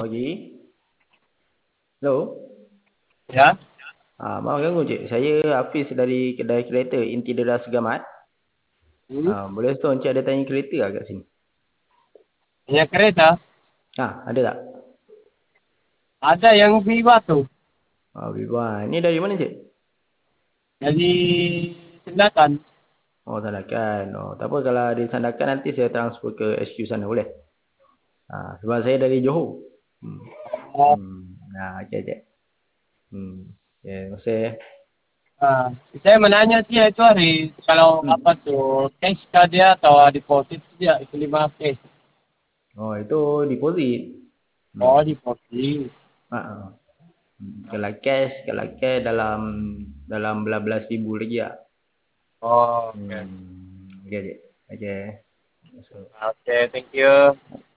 pagi. Hello. Ya, Maaf ganggu cik. Saya Hafiz dari kedai kereta Intidera Segamat. hmm. Boleh tahu encik ada tanya kereta lah kat sini? Punya kereta. Ada tak? Ada yang Viva tu. Viva. Ini dari mana cik? Dari Selatan. Sandakan. Tak apa kalau di Sandakan nanti saya transfer ke HQ sana boleh? Sebab saya dari Johor. Hmm. Oh, Okey cik. Okay, terima kasih. saya menanya dia itu hari kalau Hmm. apa tu cash kah dia atau deposit dia itu 5 cash. Itu deposit. Hmm. Oh, deposit. Ah, ah. Kalau cash dalam belas-belas ribu lagi lah. Oh, okay. Okey cik. Okey. Masuk. Okay, thank you.